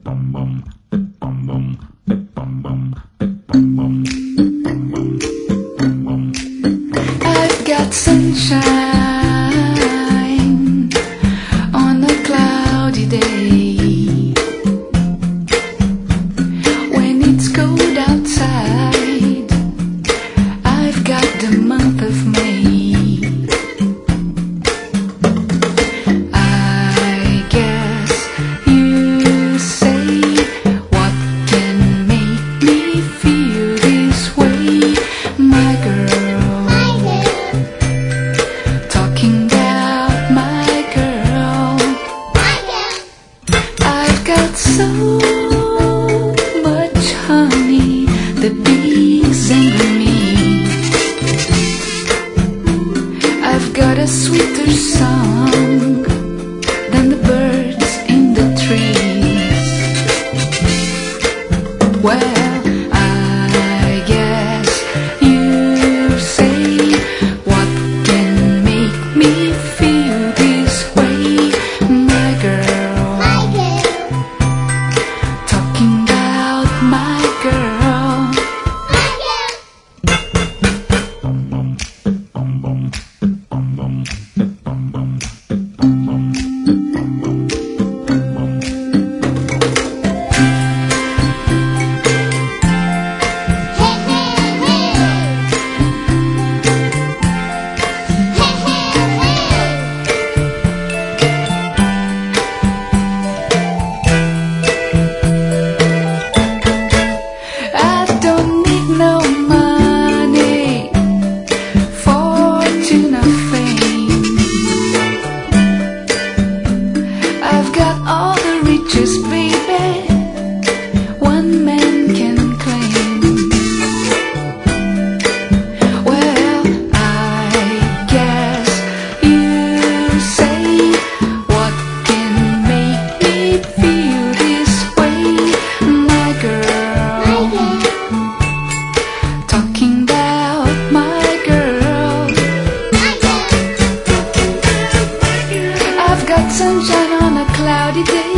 I've got sunshine on a cloudy day. When it's cold outside, I've got the month of May. I guess you say, what can make me feel this way, my girl? Talking about my girl. I've got so much honey, the bees and me. I've got a sweeter song than the birds in the trees. Well, I guess you say, what can make me feel this way, my girl? Talking about my girl. I don't need no money, fortune or fame. I've got all the riches, baby, one man can claim. Well, I guess you say, what can make me feel this way, my girl? Talking about my girl. I've got sunshine on a cloudy day.